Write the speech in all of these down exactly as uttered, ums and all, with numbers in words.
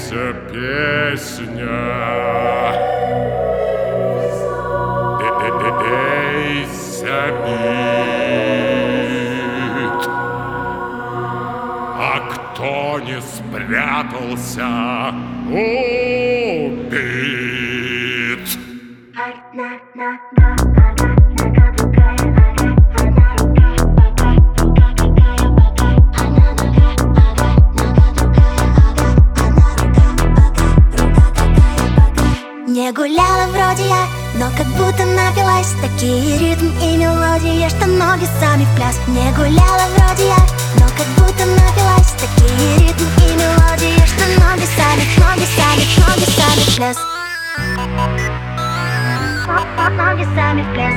Лейся, песня, лейся, бит. А кто не спрятался, убит. Не гуляла вроде я, но как будто напилась. Такие ритм и мелодии, что ноги сами в пляс. Не гуляла вроде я, но как будто напилась. Такие ритм и мелодии, что ноги сами, ноги сами, ноги сами в пляс. Ноги сами в пляс.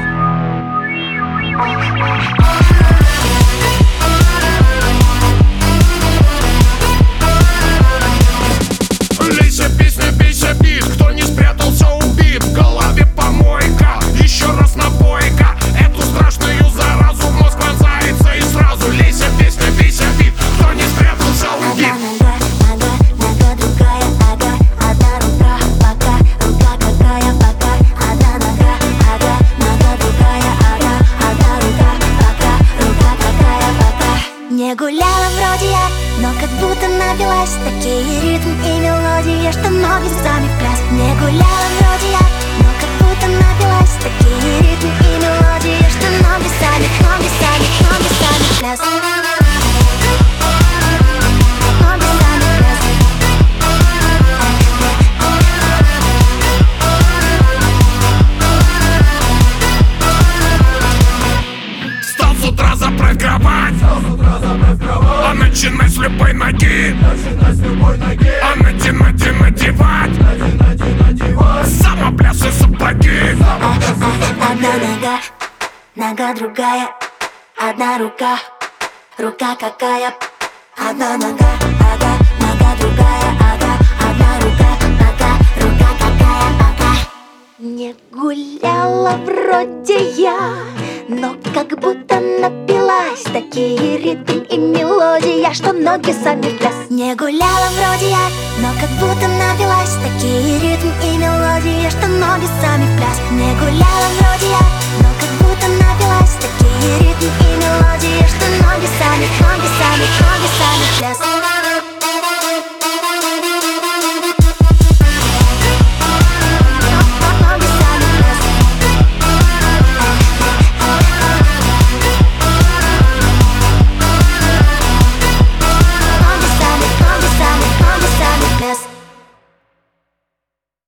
Лейся, песня, бейся, бит. Кто не спрятался, убит. В голове помойка, еще раз напойка. Эту страшную заразу в мозг вонзается и сразу. Лейся, песня, бейся, бит. Кто не спрятался, убит. Нога, нога, нога другая, ага. Одна рука, пока, рука какая, пока. Одна нога, ага, нога другая, ага. Одна рука, пока, рука какая, пока. Не гуляла вроде я, но как будто напилась. Такие ритм и мелодии, что ноги сами в пляс. Не гуляла вроде я, но как будто напилась. Такие ритм и мелодии, что ноги сами, ноги сами, ноги сами в пляс. Ноги сами в пляс. Встал с утра, заправь кровать. А начинай с любой ноги. А надевать, надевать. Самопляс и сапоги. Одна нога, нога другая. Одна рука, рука какая. Одна нога, ага, нога другая, ага. Одна рука, пока, рука какая, пока. Не гуляла вроде я, но как будто напилась. Такие ритм и мелодия, что ноги сами в пляс. Не гуляла вроде я, но как будто напилась. Такие ритм и мелодии, что ноги сами в пляс. Не гуляла вроде я, но как будто напилась. Такие ритм и мелодии, что ноги сами, ноги сами, ноги сами в пляс.